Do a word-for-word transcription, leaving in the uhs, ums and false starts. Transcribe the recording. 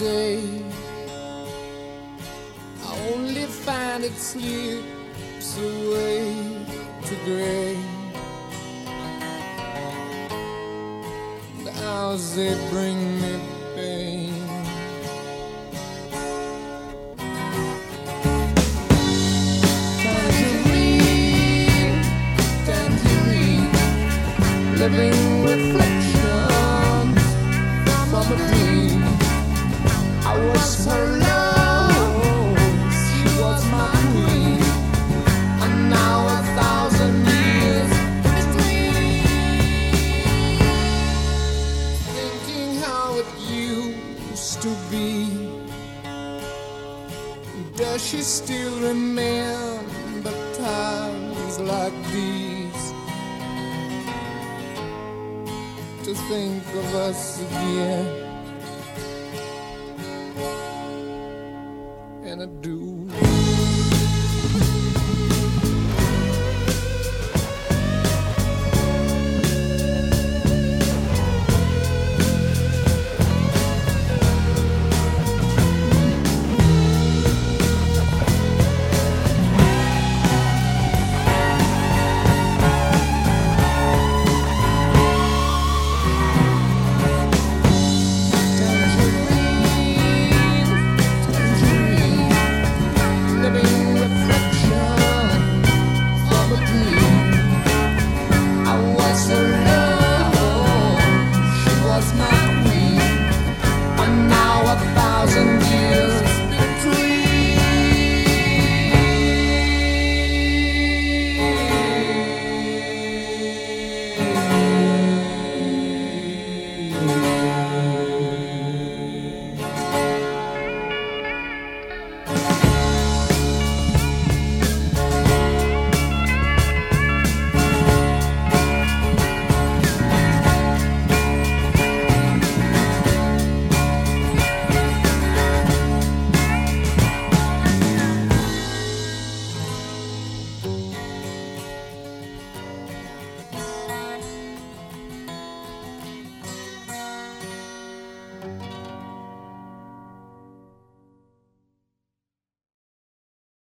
day. I only find it slips away to gray. The hours they bring me pain. Tangerine, tangerine, living reflections from a dream. I was her love, she was my queen, and now a thousand years between. Thinking how it used to be. Does she still remember times like these? To think of us again